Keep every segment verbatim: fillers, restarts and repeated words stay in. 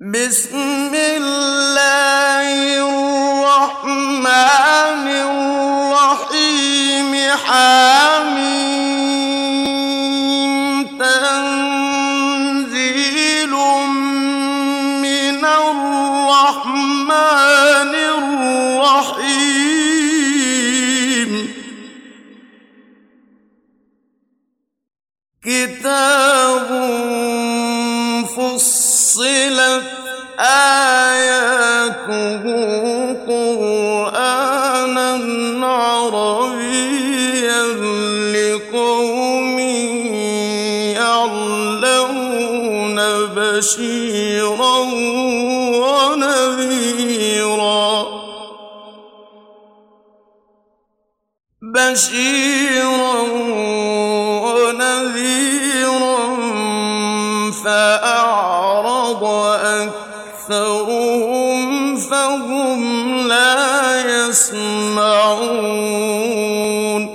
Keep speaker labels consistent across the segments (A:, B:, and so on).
A: بسم الله الرحمن الرحيم حميم تنزيل من الرحمن الرحيم كتاب فصلت آياته قرآنًا عربيًّا لقوم يعلمون بشيرًا ونذيرًا بشيرًا ونذيرًا فأعرض أكثرهم فهم لا يسمعون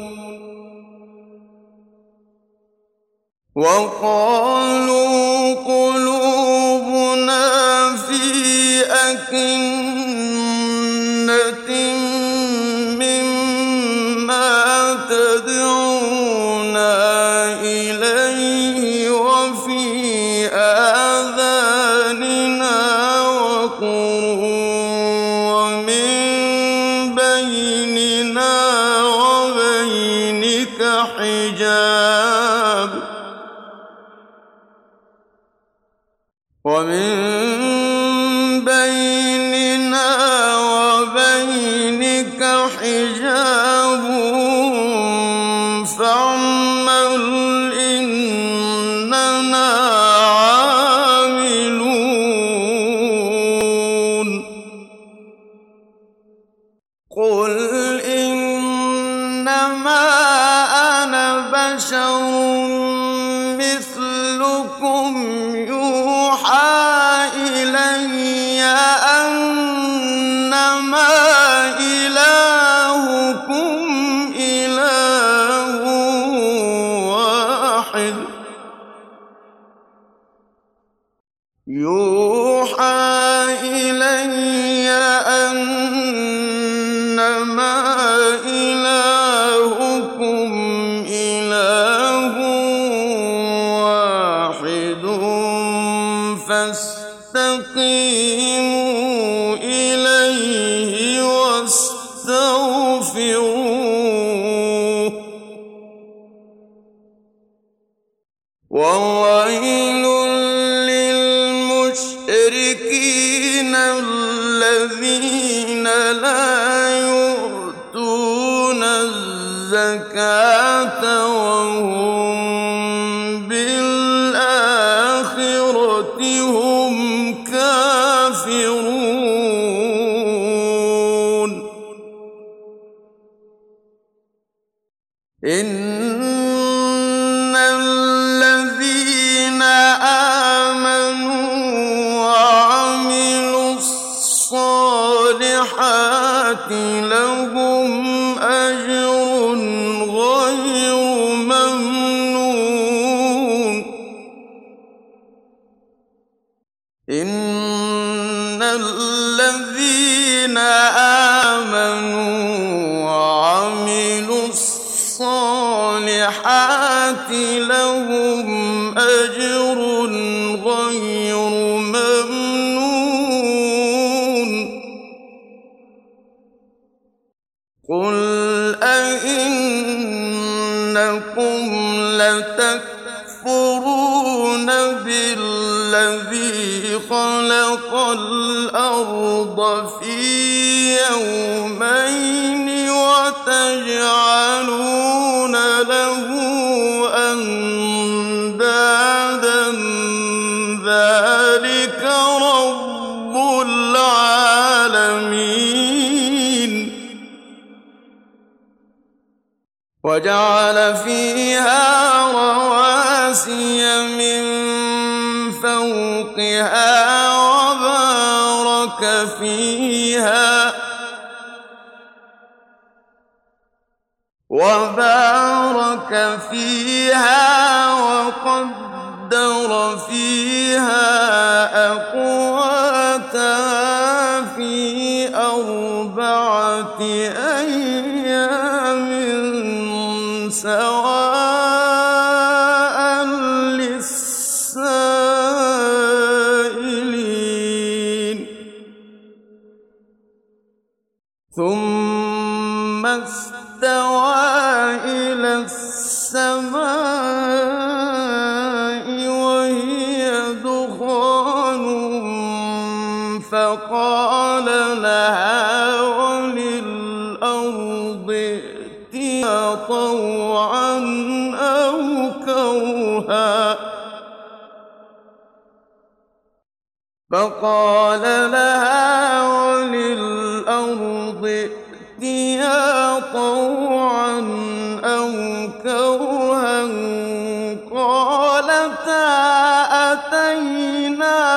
A: وقالوا قلوبنا في أكنة مما تدعونا إليه وفي آذاننا وقر ومن بيننا وبينك حجاب ومن بيننا وبينك حجاب فاعمل إننا عاملون قل إنما أنا بشر مثلكم يوحى إلي أنما إلهكم إله واحد يوحى إلي أنما إلهكم إله واحد فاستقيموا إليه واستغفروه وويل للمشركين الذين لا يؤتون الزكاة وهم بالآخرة هم كافرون إن الذين آمنوا وعملوا الصالحات لهم أجر غير ممنون إن الذين آمنوا وعملوا الصالحات لهم أجر غير ممنون قل أئنكم لتكفرون بالذي خلق الأرض في يومين وتجعلون له أندادا ذلك رب العالمين وجعل فيها رواسي من فوقها وبارك فيها وبارك فيها وقدر فيها أقواتها في أربعة أيام سواء للسائلين ثم استوى إلى السماء وهي دخان فقال لها وللأرض ائتيا طوعا أو كرها فقال لها وللأرض ائتيا طوعا أو كرها قالتا أتينا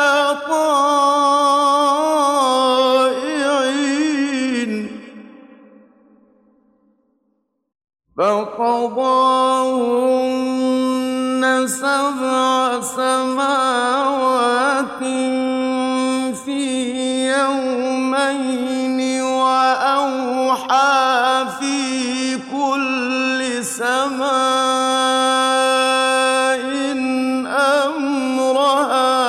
A: طائعين فقضاهن سبع سماوات في يومين وأوحى في كل سماء أمرها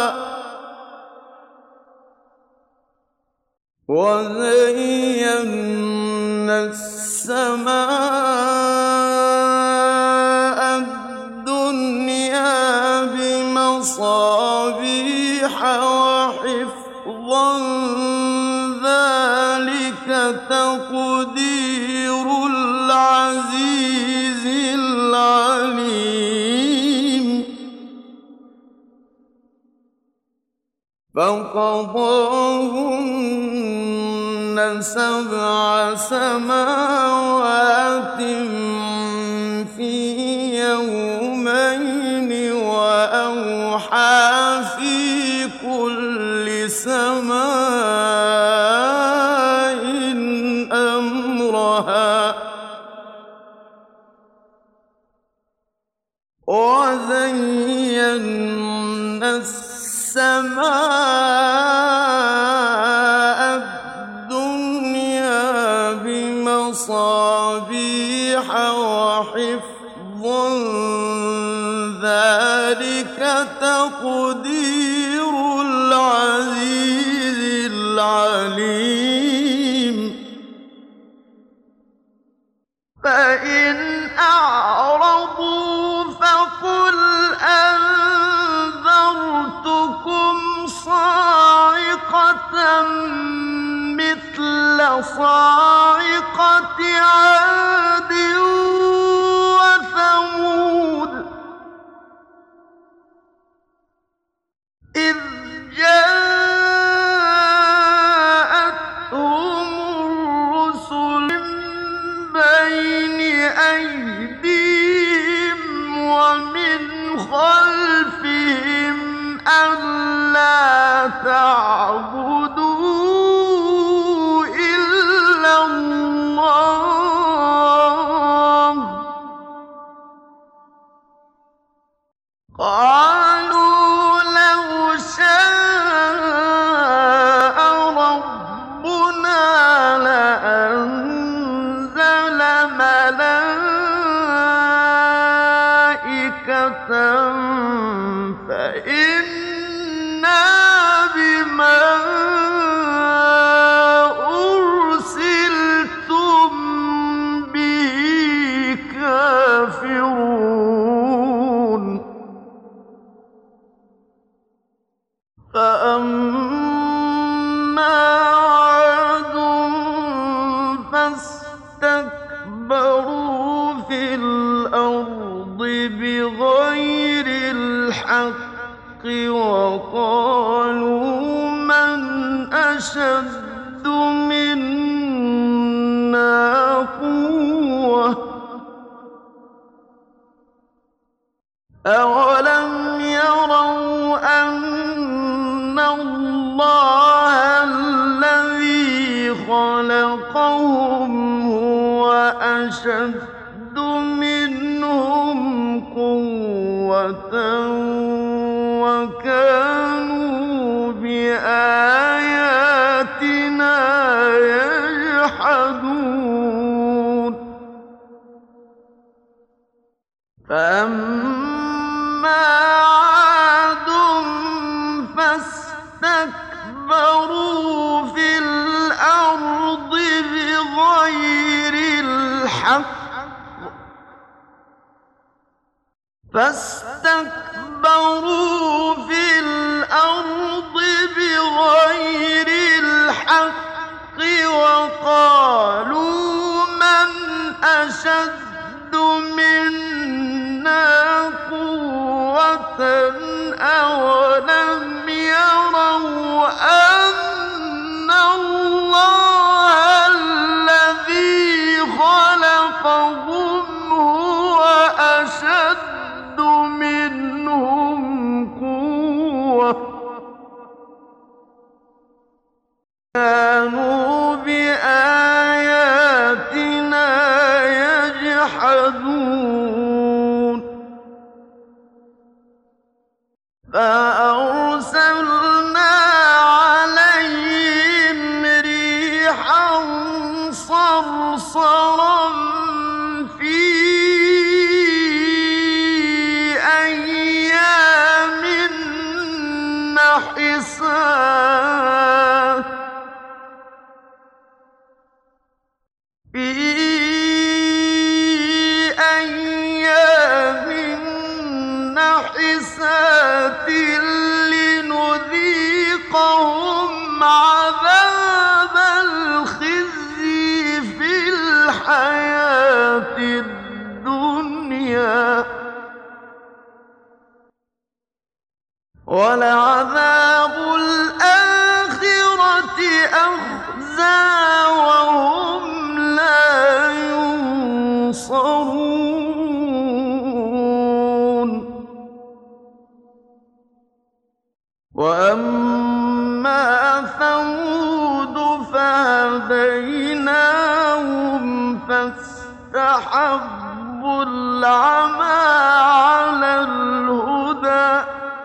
A: وزينا السماء الدنيا بمصابيح وحفظا ذلك تقدير العزيز العليم فقضاهن سبع سماوات في يومين وأوحى في كل سماء أمرها وزينا السماء الدنيا بمصابيح وحفظا ذلك تقدير العزيز العليم فإن أعرضوا فقل أنذرتكم صاعقة مثل صاعقة عاد وثمود إذ جاءتهم الرسل من بين أيديهم ومن خلفهم ألا تعبدوا إلا الله قالوا لو شاء ربنا لأنزل ملائكة فإنا بما أرسلتم به كافرون فأما عاد فاستكبروا في الأرض بغير الحق وقالوا من أشد منا قوة أولم يروا أن الله الذي خلقهم هو أشد منهم قوة وكانوا بآياتنا فأما عاد فاستكبروا في الأرض بغير الحق فاستكبروا في الأرض بغير الحق وقالوا من أشد منا قوة أولم يروا أن الله الذي خلقهم هو أشد منهم قوة كانوا بآياتنا يجحدون فأرسلنا عليهم ريحا صرصرا في أيام نحسات في أيام نحسات لنذيقهم عذاب الخزي في الحياة الدنيا ولعذاب الآخرة أخزى وهم لا ينصرون وأما ثمود فهديناهم فاستحبوا العمى على الهدى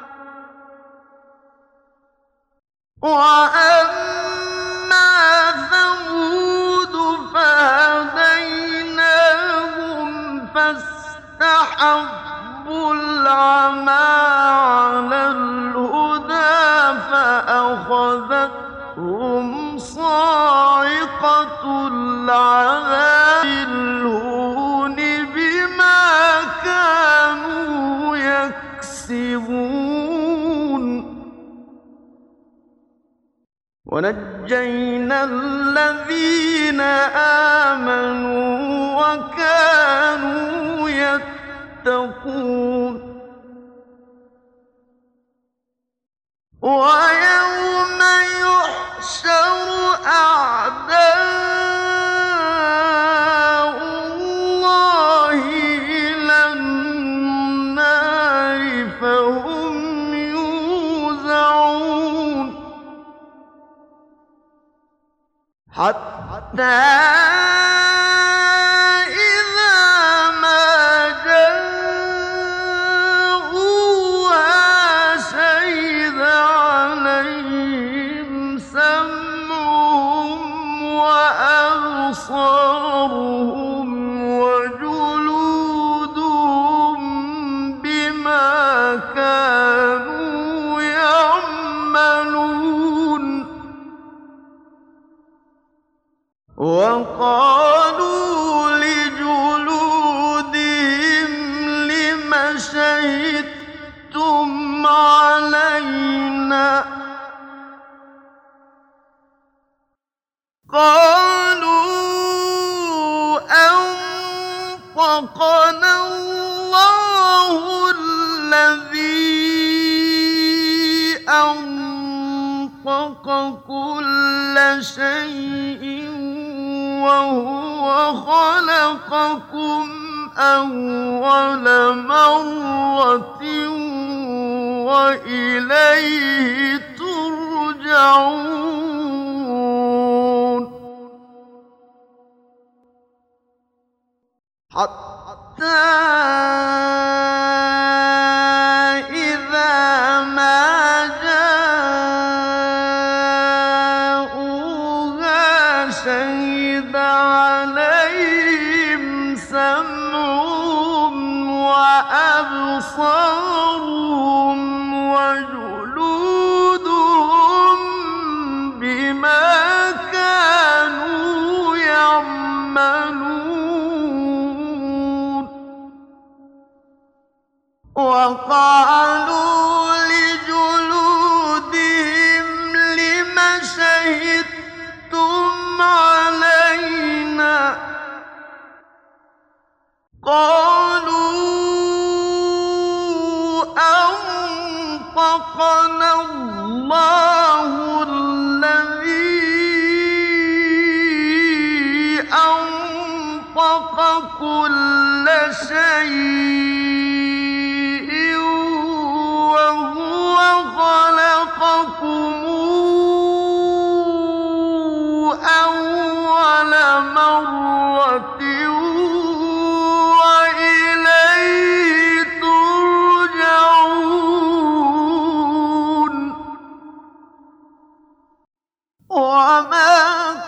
A: وأما ثمود فهديناهم فاستحبوا العمى على الهدى فأخذتهم صاعقة العذاب الهون بما كانوا يكسبون ونجينا الذين آمنوا وكانوا يتقون ويوم يحشر أعداء الله إلى النار فهم يوزعون حتى إذا ما جاءوها شهد عليهم سمعهم وأبصارهم وجلودهم بما كانوا يعملون وقالوا لجلودهم لم شهدتم علينا قالوا أنطقنا الله الذي أنطق كل شيء وهو خلقكم أول مرة وإليه ترجعون حتى إذا ما جاءوها شهد عليهم سمعهم وأبصارهم أبصارهم وجلودهم بما كانوا يعملون وقالوا لجلودهم لم شهدتم علينا قالوا أنطقنا الله الذي أنطق كل شيء وهو خلقكم أول مرة وما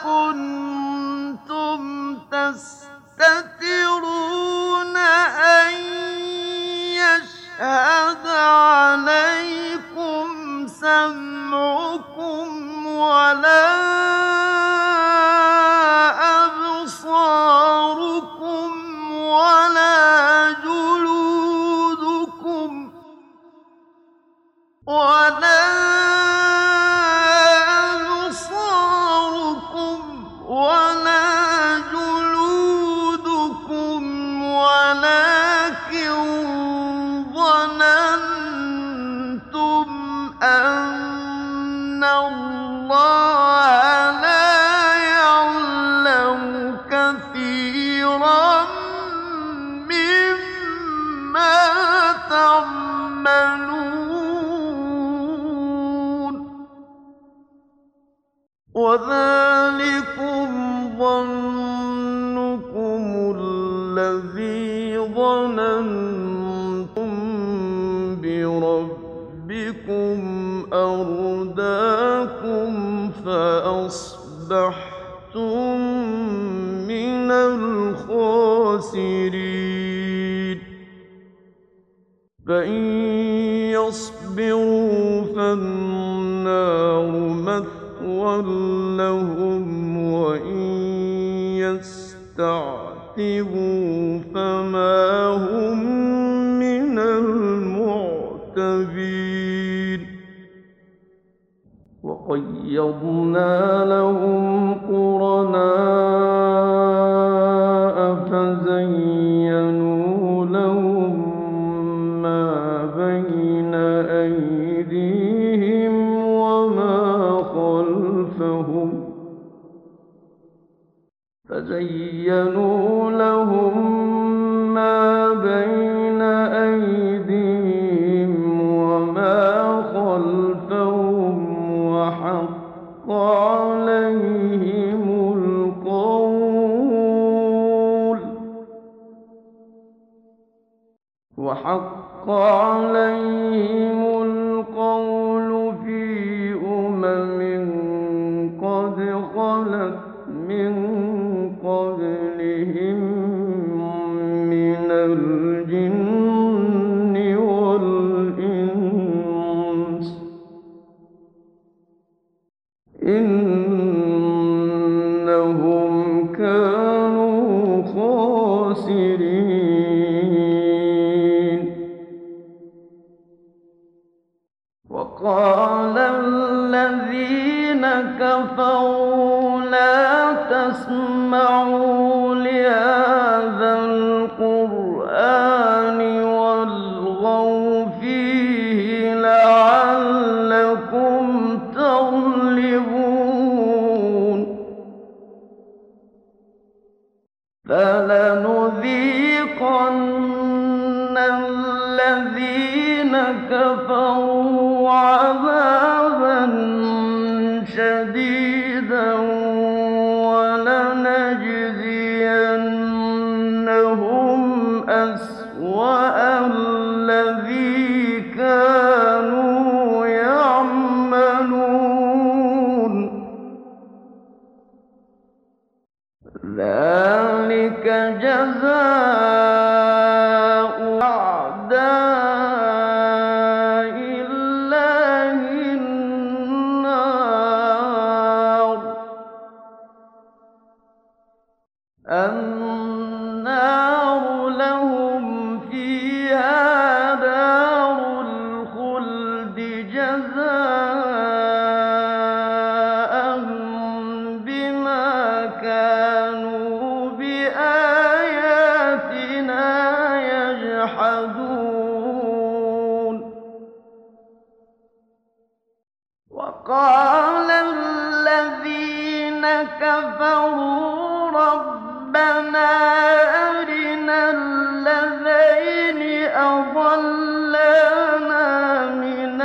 A: كنتم تستترون أن يشهد عليكم سمعكم ولا أبصاركم ولا جلودكم ولا ولا جلودكم ولكن ظننتم أن الله لا يعلم كثيرا مما تعملون وذلكم ظنكم الذي ظننتم بربكم أرداكم فأصبحتم من الخاسرين فإن يصبروا فالنار مثوى لهم وإن يستعتبوا فما هم من المعتبين وقيضنا لهم قرناء فزينوا لهم ما بين أيديهم وما خلفهم فزينوا لهم ما بين أيديهم وما خلفهم وحق عليهم القول وحق عليهم القول في أمم قد خلت من قبلهم من الجن والإنس إنهم كانوا خاسرين وقال الذين كفروا لا تسمعوا لهذا القرآن والغوا فيه لعلكم تغلبون فلنذيقن الذين كفروا عذابا شديدا ولنجزينهم أسوأ الذي كانوا يعملون ذلك جزاء أعداء فالنار لهم فيها دار الخلد جزاء بما كانوا بآياتنا يجحدون وقال الذين كفروا ربنا أرنا الذين أضلانا من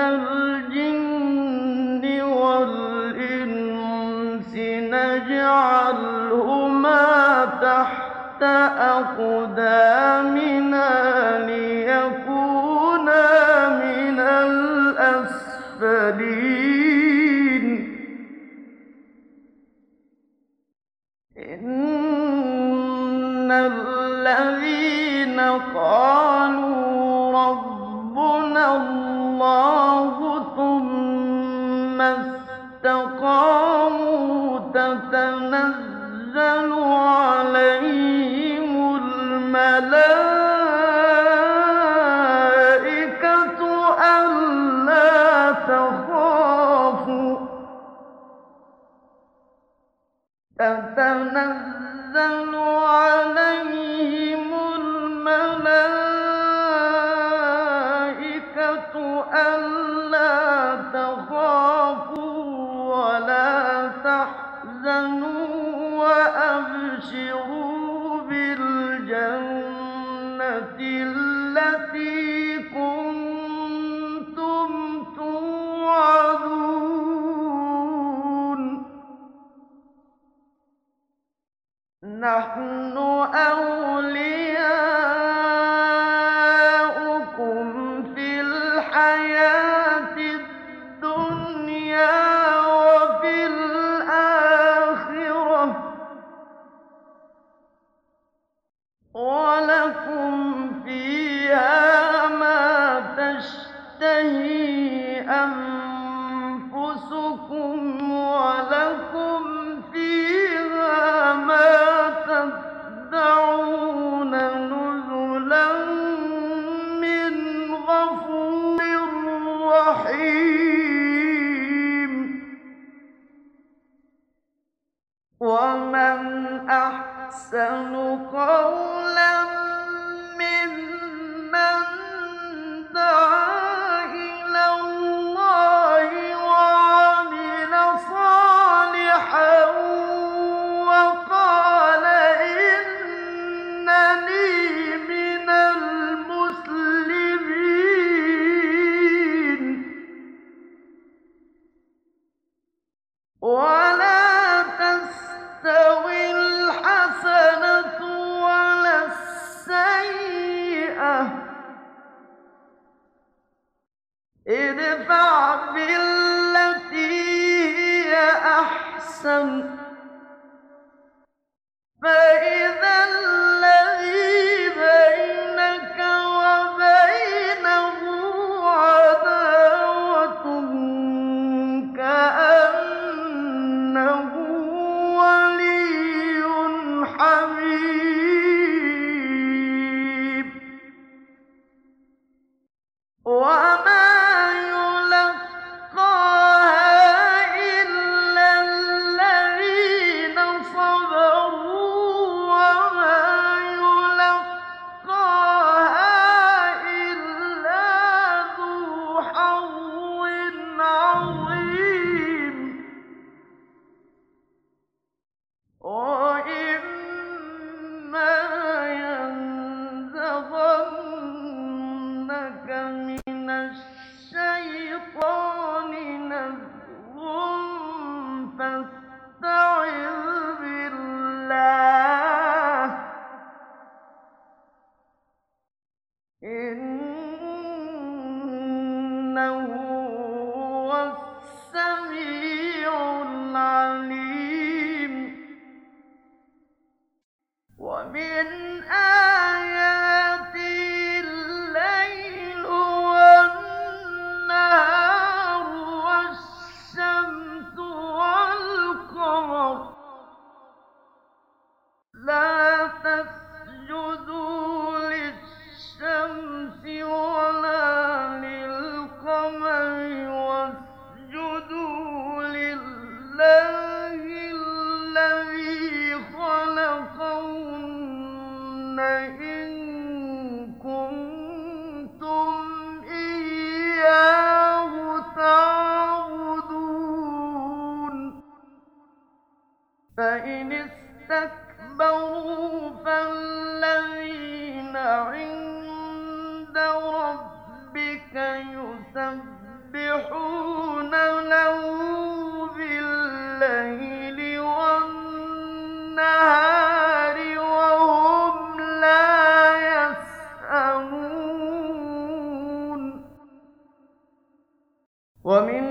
A: الجن والإنس نجعلهما تحت أقدامنا ليكونا من الأسفلين إن الذين قالوا ربنا الله ثم استقاموا تتنزل عليهم الملائكة ألا تخافوا تتنزل عليهم الملائكة ألا تخافوا ولا تحزنوا وأبشروا بالجنة التي كنتم توعدون نحن أولياؤكم في الحياة الدنيا وفي الآخرة ولكم فيها ما تشتهي أنفسكم ولكم فيها ما تدعون نزلا من غفور رحيم ومن أحسن قولا ممن دعا إلى الله وعمل صالحا وقال إنني من المسلمين ولا تستوي الحسنة ولا السيئة ادفع بالتي هي أحسن فإذا الذي بينك وبينه عداوة كأنه ولي حميم وما يلقاها إلا الذين صبروا وما يلقاها إلا ذو حظ عظيم وإما ينزغنك من الشيطان نزغ فاستعذ بالله إنه هو السميع العليم ومن آياته الليل والنهار والشمس والقمر لا فإن استكبروا فالذين عند ربك يسبحون له بالليل والنهار وهم لا يسأمون ومن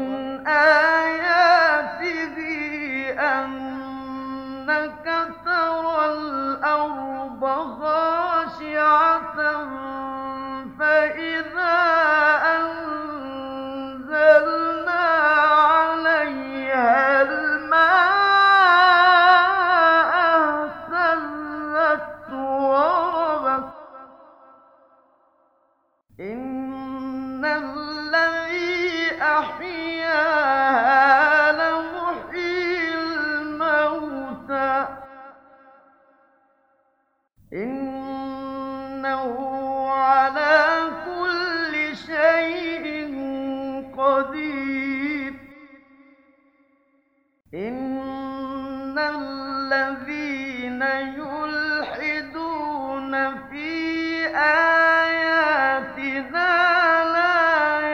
A: آياته أنك ترى الأرض خاشعة فإذا أنزلنا عليها الماء اهتزت وربت إن الذي أحياها لمحيي الموتى إنه على كل شيء قدير إن الذين يلحدون في آياتنا لا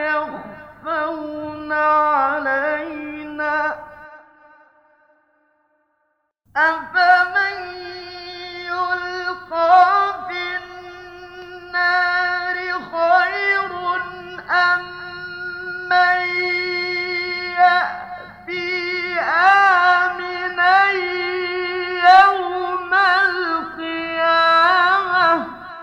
A: يخفون علينا أفمن يلقى في النار خير أم من يأتي آمنا يوم القيامة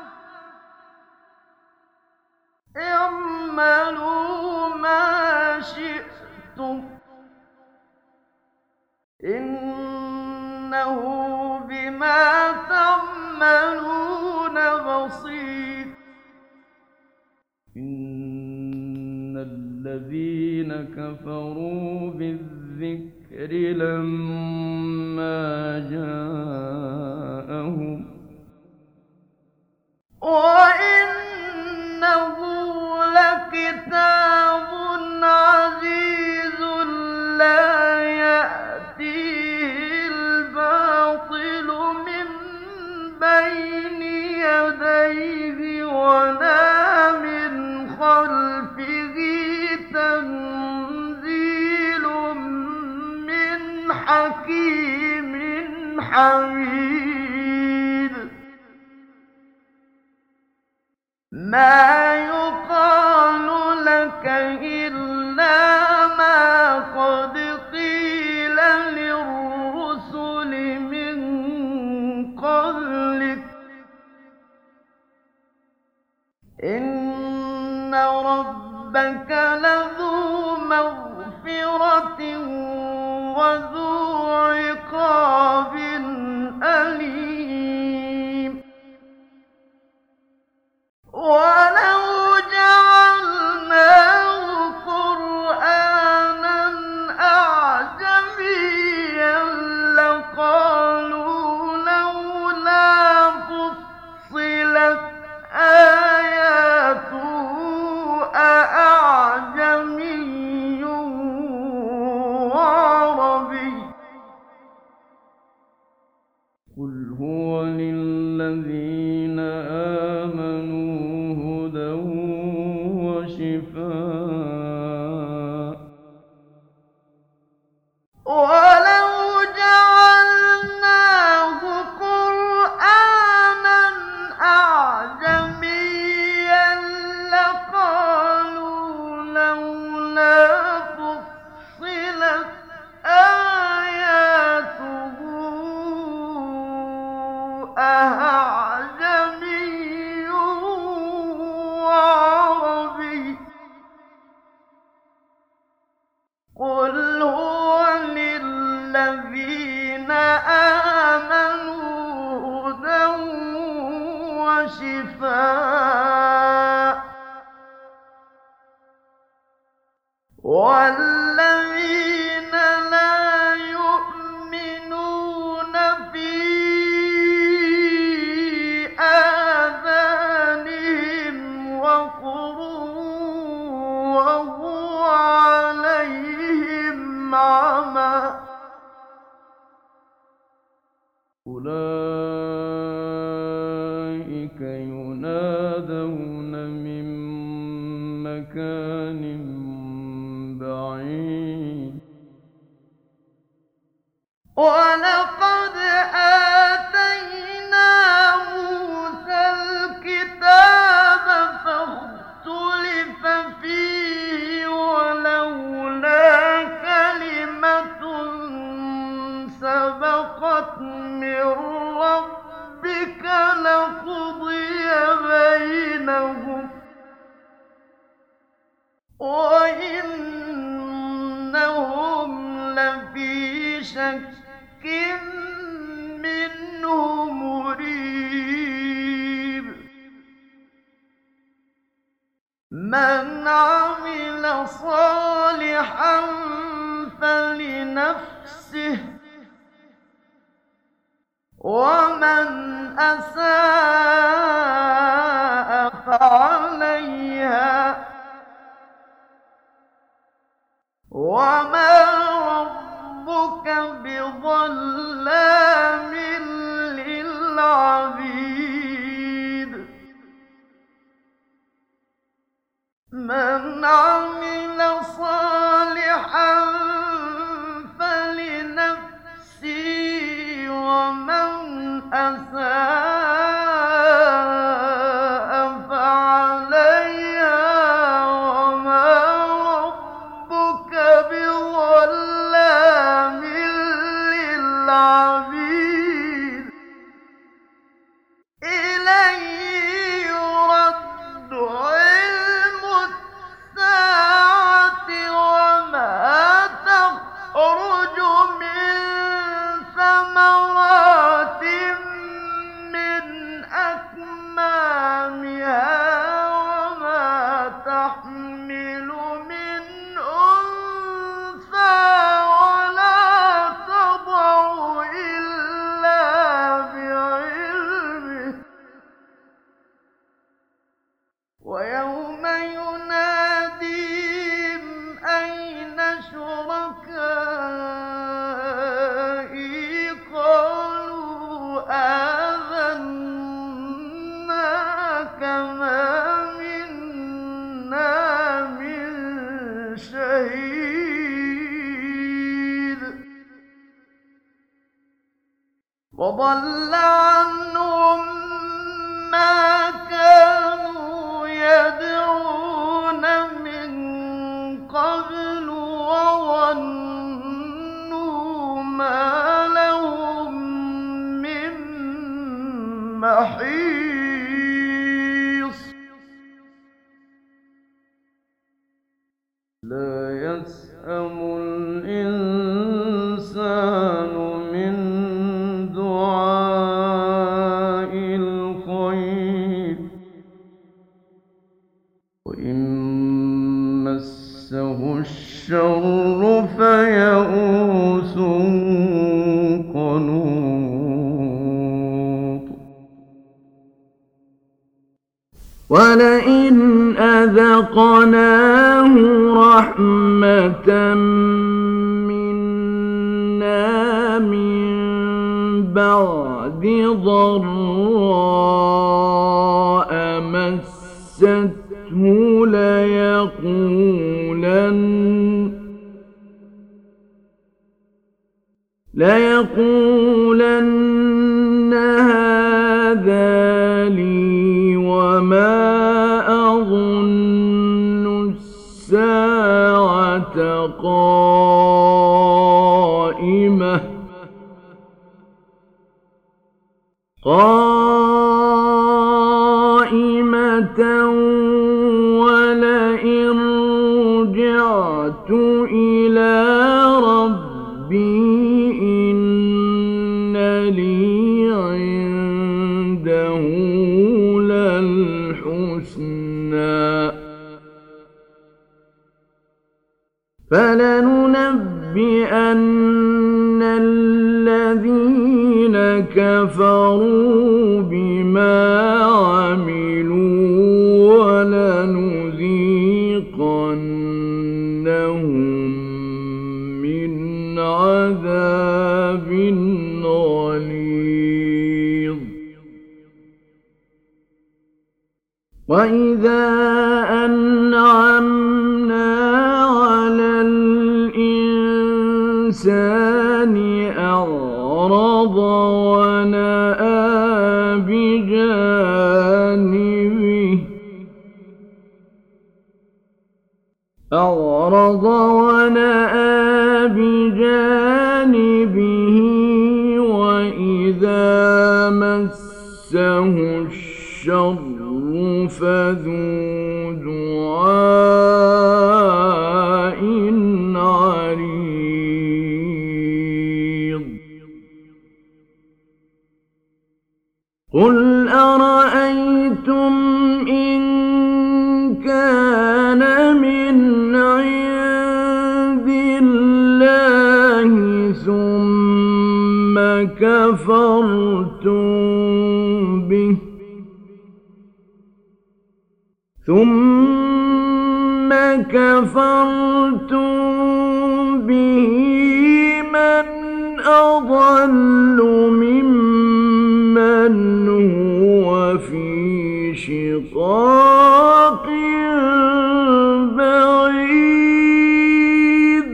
A: اعملوا ما شئتم إنه بما تعملون بصير إن الذين كفروا بالذكر لما جاءهم وإنه لكتاب عزيز لا يأتيه الباطل من بين يديه ولا من خلفه تنزيل من حكيم حميد ما يقال لك إلا ما قد قيل للرسل من قبلك إن ربك لذو مغفرة وذو عقاب أليم ولو جعلناه قرآنا أعجميا لقالوا لولا فصلت آياته أأعجمي وعربي قل هو للذين آمنوا هدى وشفاء ولو جعلناه قرآنا أعجميا لقالوا لولا فصلت آياته أعجمي وعربي قل هو للذين آمنوا هدى وشفاء والذين لا يؤمنون في آذانهم وقر وهو عليهم عمى
B: أولئك ينادون من مكان بعيد
A: ولقد آتينا موسى الكتاب فاختلف فيه ولولا كلمة سبقت من ربك لقضي بينهم وإنهم لفي شك منه مريب من عمل صالحا فلنفسه ومن أساء فعليها وما ربك بظلام للعبيد من عمل صالحا فلنفسه ومن أساء فعليها وما ربك بظلام للعبيد إليه يرد علم الساعة وما تخرج من ثمرات من أكمامها وما تحمل من أنثى ولا تضع إلا بعلمه ويوم يناديهم أين شركائي قالوا آذناك ما منا من شهيد وضل عنهم ما كانوا يدعون من قبل وظنوا ما لهم من محيص لا يسأم الإنسان من دعاء الخير وإن مسه الشر فيئوس قنوط ولئن أذقناه رحمة منا من بعد ضراء مسته ليقولن ليقولن هذا لي وما أظن الساعة قائمة قائمة ولئن رجعت إلى ربي إن لي عنده للحسنى فلننبئن الذين كفروا بما عملوا ولنذيقنهم من عذاب غليظ وإذا أنعمنا على الإنسان أعرض ونأى بجانبه أعرض ونأى بجانبه وإذا مسه الشر فذو دعاء عريض قل أرأيتم إن كان من عند الله ثم كفرتم به ثم كفرتم به من أضل ممن هو في شقاق بعيد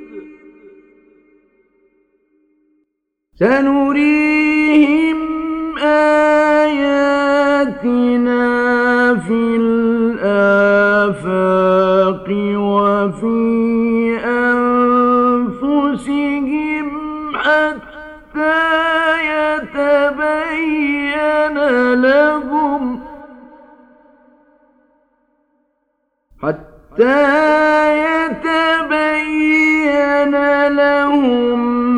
A: سنريهم آياتنا في الآفاق وفي أنفسهم حتى يتبين لهم حتى يتبين لهم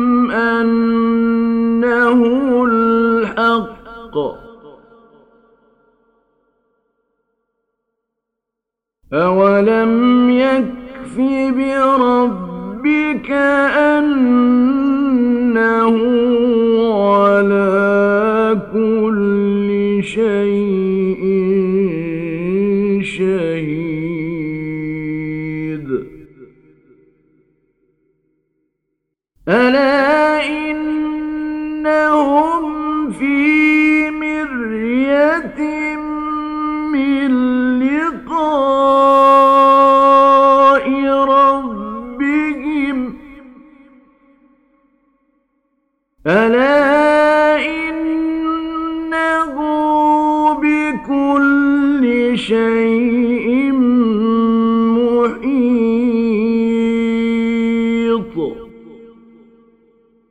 A: أنه الحق أولم يكف بربك أنه على كل شيء شهيد ألا إنهم في مرية من لقاء ربهم ألا إنه بكل شيء